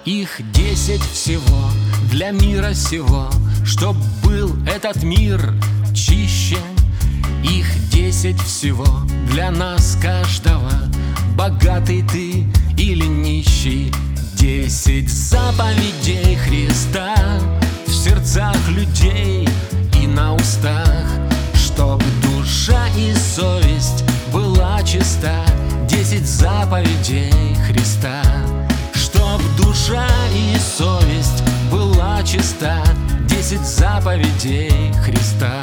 Их 10 всего для мира сего, чтоб был этот мир чище. Их 10 всего для нас каждого, богатый ты или нищий. 10 заповедей Христа в сердцах людей и на устах, чтоб душа и совесть была чиста. 10 заповедей Христа, чтоб душа и совесть была чиста. 10 заповедей Христа.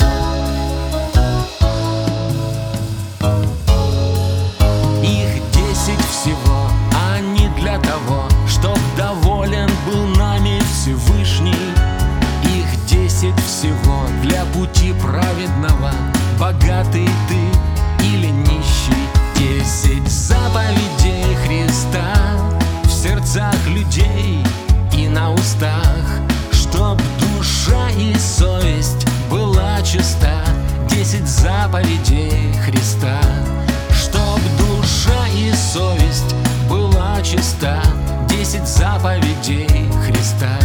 Их 10 всего, а не для того, чтоб доволен был нами Всевышний. Их 10 всего для пути праведного, богатый ты или нищий. 10 заповедей Христа в сердцах людей и на устах, чтоб душа и совесть была чиста. 10 заповедей Христа, чтоб душа и совесть была чиста. 10 заповедей Христа.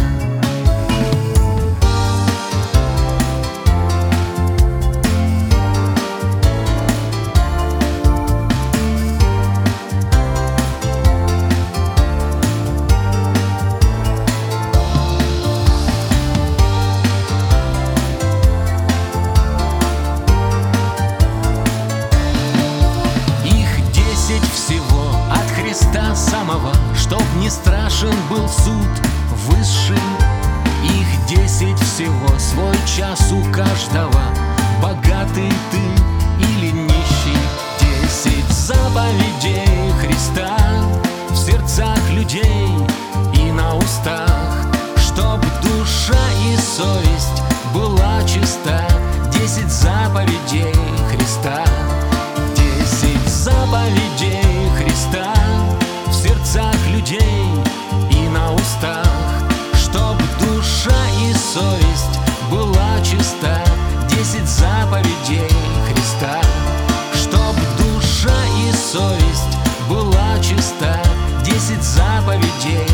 Христа самого, чтоб не страшен был суд высший. Их 10 всего, свой час у каждого, богатый ты или нищий. 10 заповедей Христа в сердцах людей и на устах, чтоб душа и совесть была чиста. 10 заповедей Христа. 10 заповедей Христа в сердцах людей и на устах, чтоб душа и совесть была чиста. 10 заповедей Христа, чтоб душа и совесть была чиста. 10 заповедей